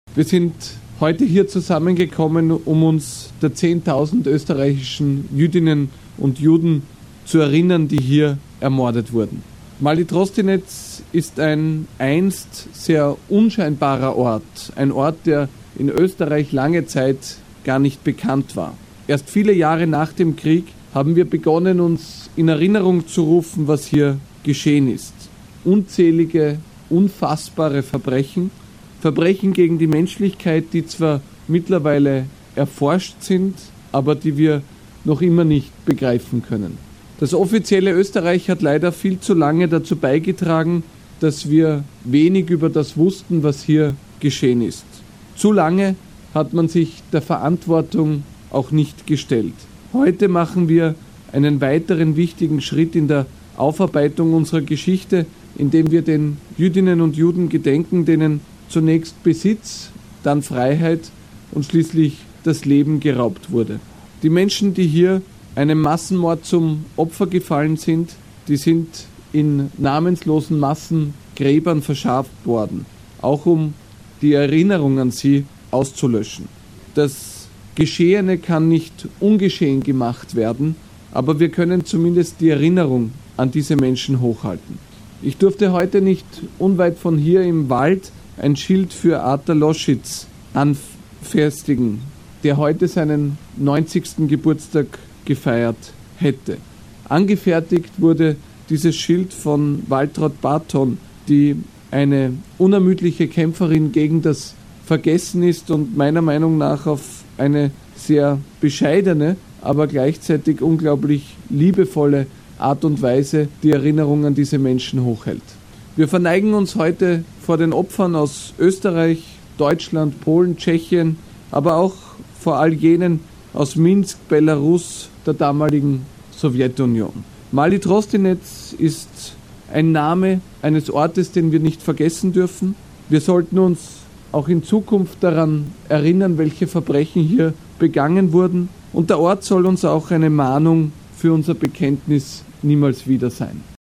Wir sind heute hier zusammengekommen, um uns der 10.000 österreichischen Jüdinnen und Juden zu erinnern, die hier ermordet wurden. Mali Trostinec ist ein einst sehr unscheinbarer Ort, ein Ort, der in Österreich lange Zeit gar nicht bekannt war. Erst viele Jahre nach dem Krieg haben wir begonnen, uns in Erinnerung zu rufen, was hier geschehen ist. Unzählige, unfassbare Verbrechen gegen die Menschlichkeit, die zwar mittlerweile erforscht sind, aber die wir noch immer nicht begreifen können. Das offizielle Österreich hat leider viel zu lange dazu beigetragen, dass wir wenig über das wussten, was hier geschehen ist. Zu lange hat man sich der Verantwortung auch nicht gestellt. Heute machen wir einen weiteren wichtigen Schritt in der Aufarbeitung unserer Geschichte, indem wir den Jüdinnen und Juden gedenken, denen zunächst Besitz, dann Freiheit und schließlich das Leben geraubt wurde. Die Menschen, die hier einem Massenmord zum Opfer gefallen sind, die sind in namenslosen Massengräbern verscharrt worden, auch um die Erinnerung an sie auszulöschen. Das Geschehene kann nicht ungeschehen gemacht werden, aber wir können zumindest die Erinnerung an diese Menschen hochhalten. Ich durfte heute nicht unweit von hier im Wald ein Schild für Artur Loschitz anfestigen, der heute seinen 90. Geburtstag gefeiert hätte. Angefertigt wurde dieses Schild von Waltraud Barton, die eine unermüdliche Kämpferin gegen das Vergessen ist und meiner Meinung nach auf eine sehr bescheidene, aber gleichzeitig unglaublich liebevolle Art und Weise die Erinnerung an diese Menschen hochhält. Wir verneigen uns heute vor den Opfern aus Österreich, Deutschland, Polen, Tschechien, aber auch vor all jenen aus Minsk, Belarus, der damaligen Sowjetunion. Mali Trostinec ist ein Name eines Ortes, den wir nicht vergessen dürfen. Wir sollten uns auch in Zukunft daran erinnern, welche Verbrechen hier begangen wurden. Und der Ort soll uns auch eine Mahnung für unser Bekenntnis niemals wieder sein.